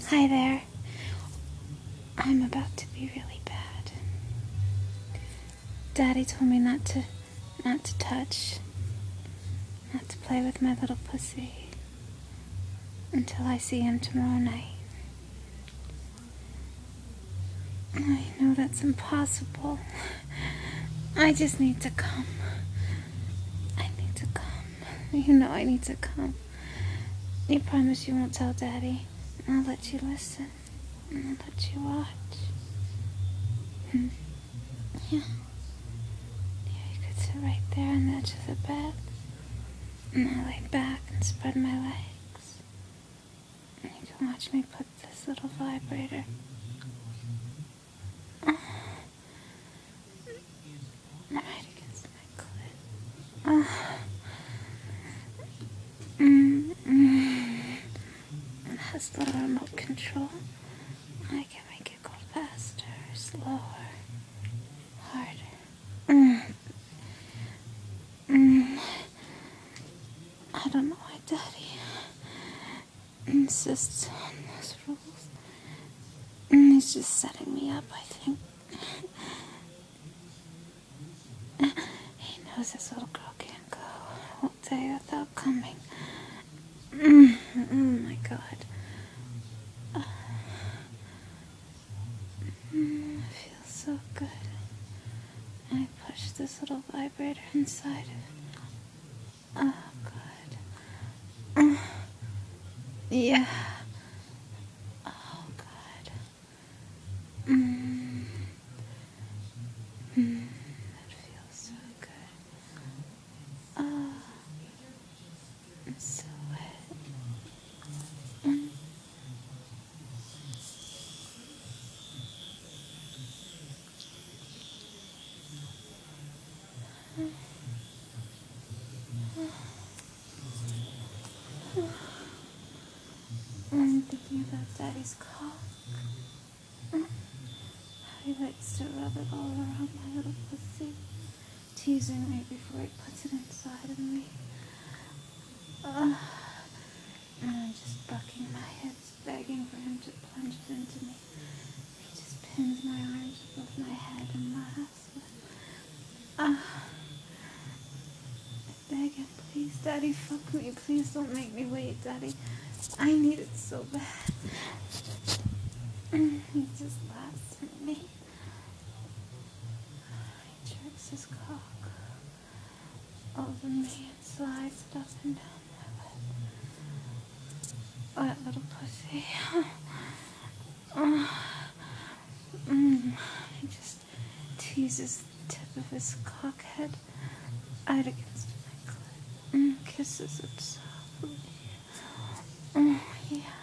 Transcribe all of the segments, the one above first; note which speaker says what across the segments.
Speaker 1: Hi there. I'm about to be really bad. Daddy told me not to touch, not to play with my little pussy until I see him tomorrow night. I know that's impossible. I just need to come. I need to come. You know I need to come. You promise you won't tell Daddy? I'll let you listen. I'll let you watch. Yeah. Yeah, you could sit right there on the edge of the bed. And I'll lay back and spread my legs. And you can watch me put this little vibrator right against my clit. It has the remote control. I can make it go faster, slower, harder. I don't know why Daddy insists on those rules. He's just setting me up, I think. He knows this little girl can't go all day without coming. Oh my God. It feels so good. I push this little vibrator inside of... Oh, God. Yeah. Oh, God. That feels so good. Oh, it's so wet. I'm thinking about Daddy's cock. How he likes to rub it all around my little pussy, teasing me before he puts it inside of me. And I'm just bucking my hips, begging for him to plunge it into me. He just pins my arms above my head and laughs. I beg him, please, Daddy, fuck me. Please don't make me wait, Daddy. I need it so bad. He just laughs at me. He jerks his cock over me and slides it up and down my wet little pussy. He just teases the tip of his cock head out against my clit and kisses it softly. Oh, yeah.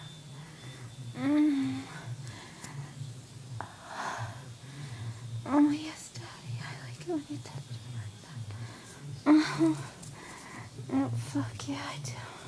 Speaker 1: Oh, yes, Daddy. I like it when you touch me like that. Oh, fuck yeah, I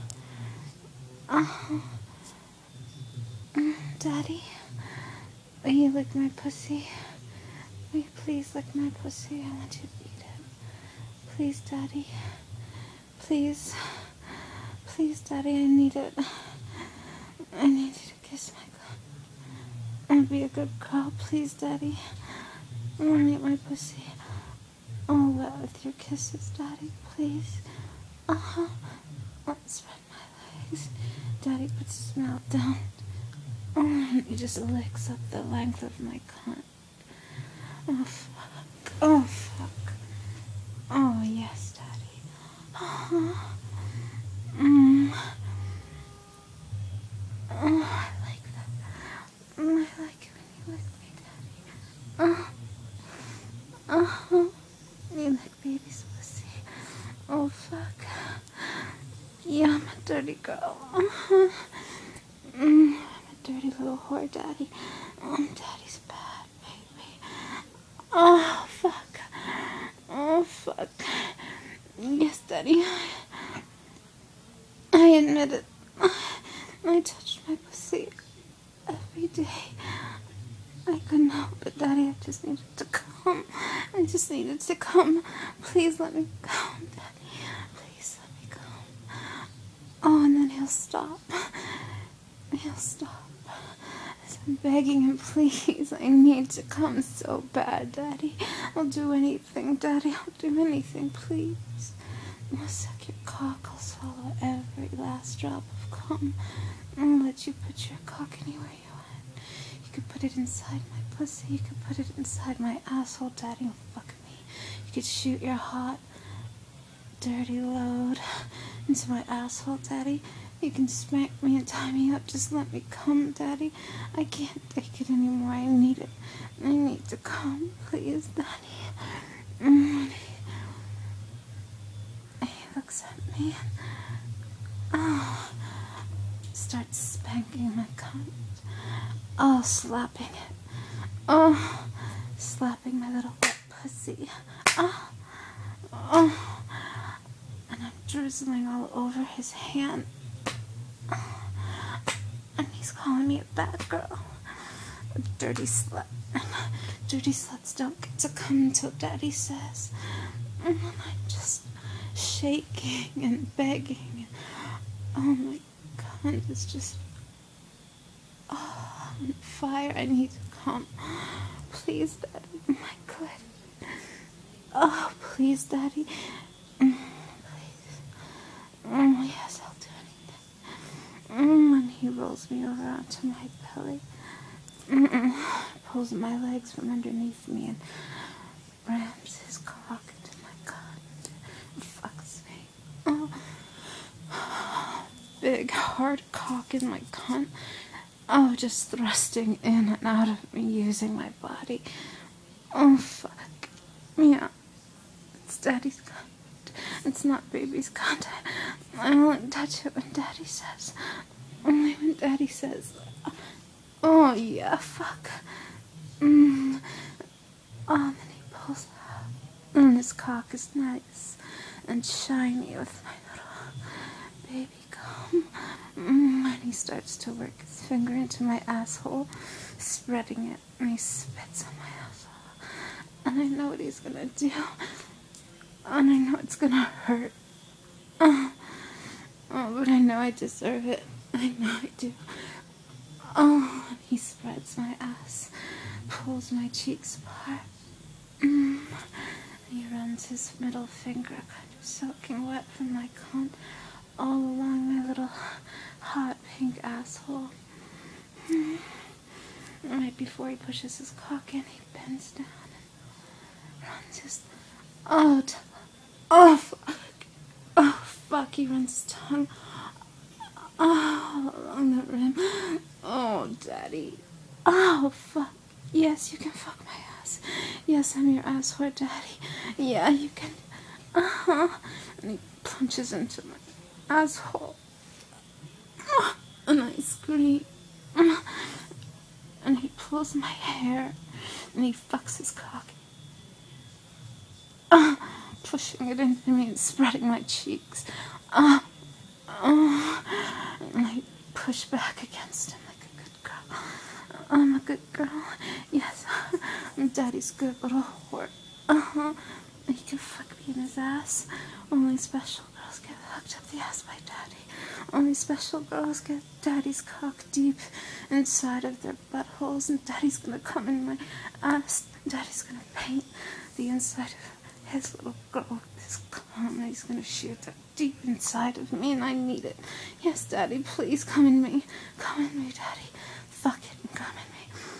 Speaker 1: do. Daddy, will you lick my pussy? Will you please lick my pussy? I want you to eat it. Please, Daddy. Please. Please, Daddy, I need it. I need you to kiss my cock. I'll be a good girl. Please, Daddy. I want to eat my pussy. All wet with your kisses, Daddy. Please. Spread my legs. Daddy puts his mouth down. He just licks up the length of my cunt. Oh, fuck. Oh, fuck. Oh, yes, Daddy. Oh, I like that. I like it when you lick me, Daddy. You lick baby's pussy. Oh, fuck. Yeah, I'm a dirty girl. I'm a dirty little whore, Daddy. Daddy's bad, baby. Oh, fuck. Oh, fuck. Yes, Daddy. I admit it. I touched my pussy every day. I couldn't help it, Daddy. I just needed to come. I just needed to come. Please let me come, Daddy. Please let me come. Oh, and then he'll stop. He'll stop. As I'm begging him, please, I need to come so bad, Daddy. I'll do anything, Daddy. I'll do anything, please. I'll suck your cock. I'll swallow every last drop of cum. I'll let you put your cock anywhere you want. You could put it inside my pussy. You could put it inside my asshole, Daddy, and fuck me. You could shoot your hot, dirty load into my asshole, Daddy. You can smack me and tie me up. Just let me come, Daddy. I can't take it anymore. I need it. I need to come, please, Daddy. He looks at me and starts spanking my cunt. Slapping it. Slapping my little wet pussy. And I'm drizzling all over his hand. And he's calling me a bad girl. A dirty slut. And dirty sluts don't get to come until Daddy says. And I'm just shaking and begging. Oh my God, it's just on fire. I need to come. Please, Daddy, my clit. Oh, please, Daddy. Please. Yes, I'll do anything. And he rolls me over onto my belly. Pulls my legs from underneath me and rams his cock into my cunt. Fucks me. Big, hard cock in my cunt. Just thrusting in and out of me, using my body. Fuck. Yeah. It's Daddy's cunt. It's not baby's cunt. I won't touch it when Daddy says. Only when Daddy says. Oh, yeah, fuck. And then he pulls out. And his cock is nice and shiny with my little baby cum. And he starts to work his finger into my asshole, spreading it, and he spits on my asshole. And I know what he's gonna do. And I know it's gonna hurt. But I know I deserve it. I know I do. And he spreads my ass, pulls my cheeks apart. He runs his middle finger, kind of soaking wet from my cunt, all along my little hot pink asshole. Right before he pushes his cock in, he bends down and runs his... fuck, he runs his tongue all along the rim. Oh, Daddy. Oh, fuck. Yes, you can fuck my ass. Yes, I'm your ass whore, Daddy. Yeah, you can. And he punches into my asshole. And I scream. And he pulls my hair. And he fucks his cock. Pushing it into me and spreading my cheeks. And I push back against him like a good girl. I'm a good girl. Yes, I'm Daddy's good little whore. He can fuck me in his ass. Only special girls get hooked up the ass by Daddy. Only special girls get Daddy's cock deep inside of their buttholes, and Daddy's gonna come in my ass. Daddy's gonna paint the inside of his little girl with his cum, and he's gonna shoot that deep inside of me, and I need it. Yes, Daddy, please come in me. Come in me, Daddy. Fuck it and come in me.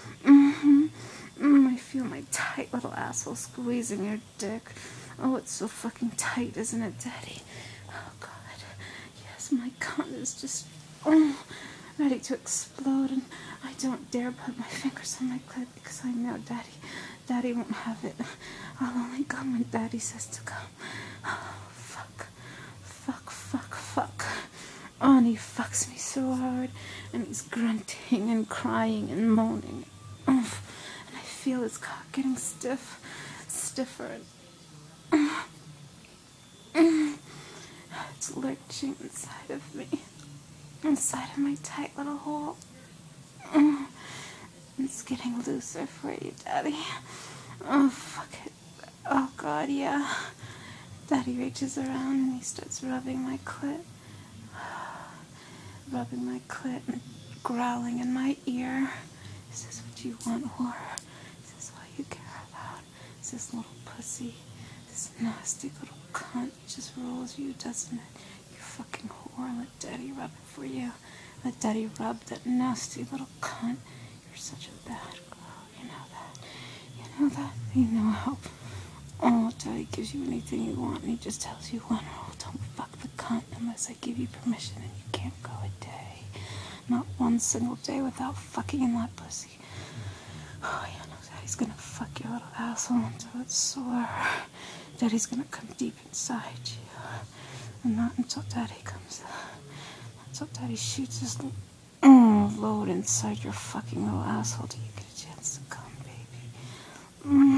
Speaker 1: I feel my tight little asshole squeezing your dick. Oh, it's so fucking tight, isn't it, Daddy? Oh, God. Yes, my cunt is just ready to explode, and I don't dare put my fingers on my clit because I know Daddy won't have it. I'll only come when Daddy says to come. Oh, fuck. Fuck, fuck, fuck. Oh, and he fucks me so hard, and he's grunting and crying and moaning. And I feel his cock getting stiffer. It's lurching inside of me, inside of my tight little hole. It's getting looser for you, Daddy. Oh, fuck it. Oh, God, yeah. Daddy reaches around and he starts rubbing my clit. Rubbing my clit and growling in my ear. Is this what you want, whore? Is this all you care about? Is this little pussy? This nasty little cunt just rolls you, doesn't it? You fucking whore. Let Daddy rub it for you. Let Daddy rub that nasty little cunt. You're such a bad girl. You know that. You know that. You know how... Oh, Daddy gives you anything you want, and he just tells you one rule: don't fuck the cunt unless I give you permission, and you can't go a day. Not one single day without fucking in that pussy. Oh, yeah, no, Daddy's gonna fuck your little asshole until it's sore. Daddy's gonna come deep inside you. And not until Daddy comes... Until Daddy shoots his load inside your fucking little asshole till you get a chance to come, baby.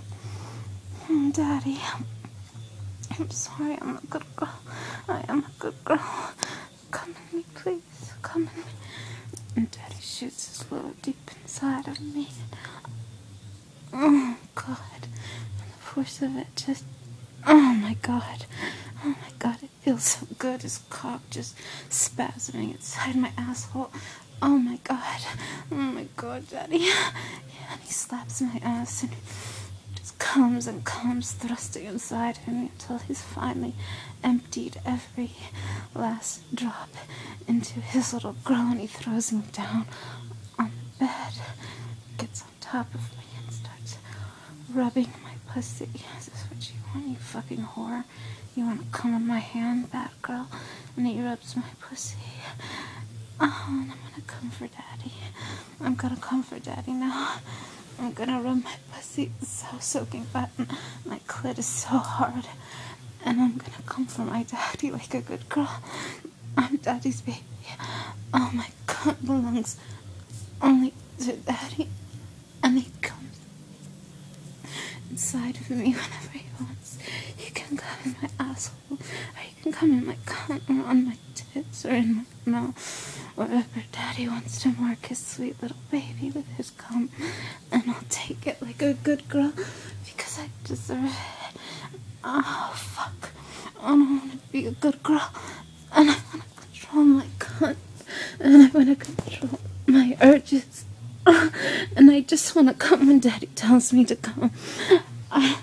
Speaker 1: Daddy, I'm sorry, I'm a good girl. I am a good girl. Come at me, please. Come at me. And Daddy shoots his load deep inside of me. Oh, God. And the force of it just... Oh, my God. Oh, my God. It feels so good. His cock just spasming inside my asshole. Oh, my God. Oh, my God, Daddy. Yeah, and he slaps my ass and... comes and comes, thrusting inside him until he's finally emptied every last drop into his little grill, and he throws me down on the bed, gets on top of me and starts rubbing my pussy. Is this what you want, you fucking whore? You want to come in my hand, bad girl? And he rubs my pussy. Oh, and I'm gonna come for Daddy. I'm gonna come for Daddy now. I'm gonna rub my pussy. It's so soaking wet. My clit is so hard. And I'm gonna come for my Daddy like a good girl. I'm Daddy's baby. Oh, my cunt belongs only to Daddy. And he comes inside of me whenever he wants. He can come in my asshole, or he can come in my cunt, or on my tits, or in my mouth. Wherever Daddy wants to mark his sweet little baby with his cum. And I'll take it like a good girl, because I deserve it. Oh, fuck. I want to be a good girl, and I want to control my cunt, and I want to control my urges, and I just want to come when Daddy tells me to come. I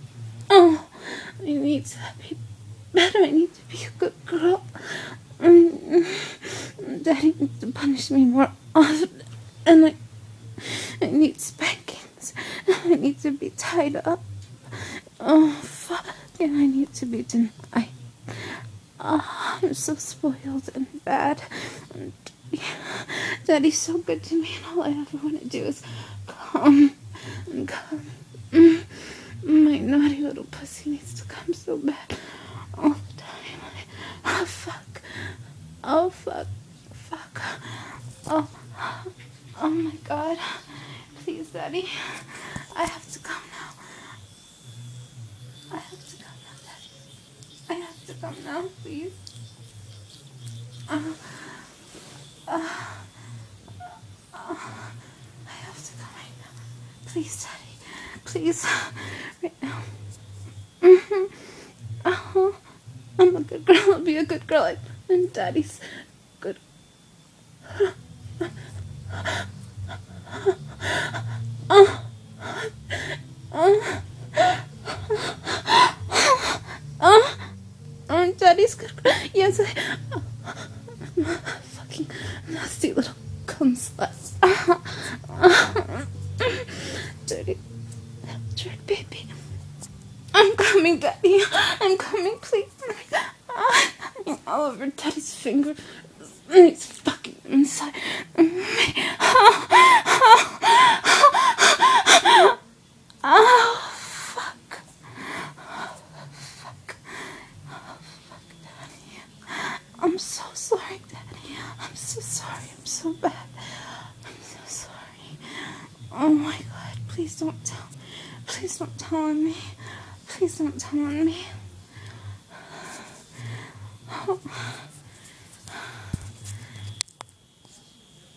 Speaker 1: need to be better. I need to be a good girl. Daddy needs to punish me more often, and I need spankings. I need to be tied up. Oh, fuck. And I need to be denied. Oh, I'm so spoiled and bad. And Daddy's so good to me, and all I ever want to do is come and come. My naughty little pussy needs to come so bad all the time. Oh, fuck. Oh, fuck. Fuck. Oh, my God. Please, Daddy. I have to come now. I have to come now, Daddy. I have to come now, please. I have to come right now. Please, Daddy. Please. Right now. I'm a good girl. I'll be a good girl. And Daddy's good. Daddy's good. Yes, fucking nasty little cum sluts. Dirty baby. I'm coming, Daddy. I'm coming, please. All over Daddy's finger. It's fucking inside me. Oh, fuck. Fuck. Fuck, Daddy. I'm so sorry, Daddy. I'm so sorry. I'm so bad. I'm so sorry. Oh, my God. Please don't tell. Please don't tell on me. Please don't tell on me. Oh.